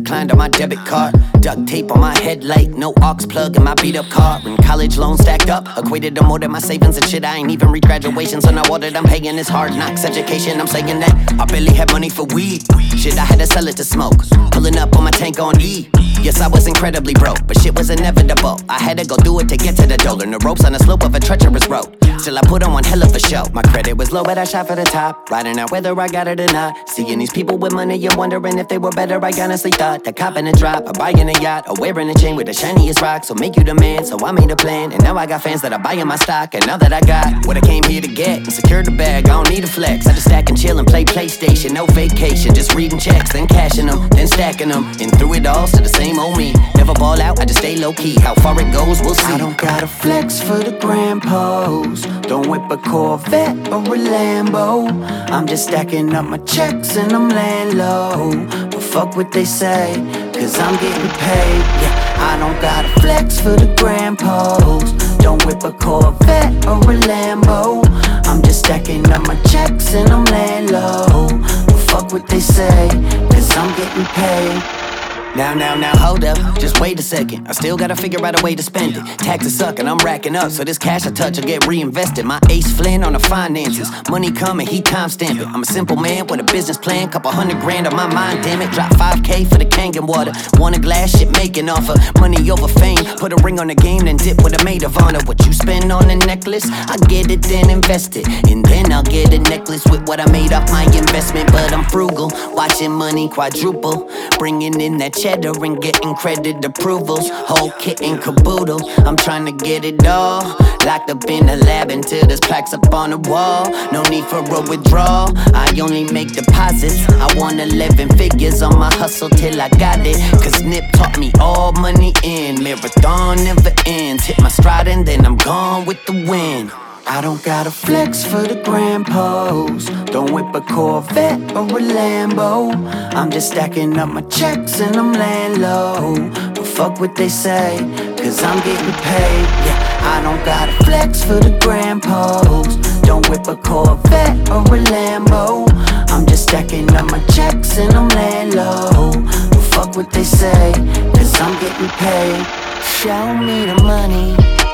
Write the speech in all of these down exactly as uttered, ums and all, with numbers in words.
declined on my debit card. Duct tape on my headlight, no aux plug in my beat up car. And college loans stacked up, equated to more than my savings and shit. I ain't even reached graduation, so now all that I'm paying is hard knocks education. I'm saying that I barely had money for weed. Shit, I had to sell it to smoke. Pulling up on my tank on E. Yes, I was incredibly broke, but shit was inevitable. I had to go do it to get to the dough. Learn the ropes on the slope of a treacherous road. Still, I put on one hell of a show. My credit was low, but I shot for the top. Riding out whether I got it or not. Seeing these people with money and wondering if they were better. I honestly thought that copping a drop, or buying a yacht, or wearing a chain with the shiniest rock. So make you the man, so I made a plan. And now I got fans that are buying my stock. And now that I got what I came here to get and secure the bag, I don't need a flex. I just stack and chill and play PlayStation. No vacation, just reading checks, then cashing them, then stacking them. And through it all, to the same old me. Never ball out, I just stay low key. How far it goes, we'll see. I don't gotta flex for the grand pose. Don't whip a Corvette or a Lambo. I'm just stacking up my checks and I'm laying low. But fuck what they say, cause I'm getting paid. Yeah, I don't gotta flex for the grand pose. Don't whip a Corvette or a Lambo. I'm just stacking up my checks and I'm laying low. But fuck what they say, cause I'm getting paid. Now, now, now, hold up, just wait a second. I still gotta figure out a way to spend it. Taxes suck and I'm racking up, so this cash I touch will get reinvested. My ace Flynn on the finances. Money coming, he timestamp it. I'm a simple man with a business plan. Couple hundred grand on my mind, damn it. Drop five K for the Kangen water. Want a glass, shit making offer. Money over fame, put a ring on the game, then dip with a maid of honor. What you spend on a necklace, I get it, then invest it. And then I'll get a necklace with what I made off my investment. But I'm frugal, watching money quadruple. Bringing in that cheddar and getting credit approvals. Whole kit and caboodle, I'm trying to get it all. Locked up in the lab until there's plaques up on the wall. No need for a withdrawal, I only make deposits. I want eleven figures on my hustle till I got it. Cause Nip taught me all money in. Marathon never ends. Hit my stride and then I'm gone with the wind. I don't gotta flex for the grand pose. Don't whip a Corvette or a Lambo. I'm just stacking up my checks and I'm laying low. But fuck what they say, cause I'm getting paid. Yeah, I don't gotta flex for the grand pose. Don't whip a Corvette or a Lambo. I'm just stacking up my checks and I'm laying low. But fuck what they say, cause I'm getting paid. Show me the money.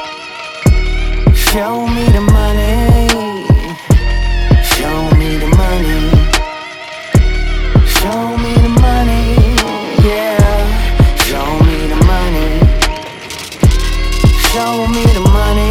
Show me the money. Show me the money. Show me the money. Yeah. Show me the money. Show me the money.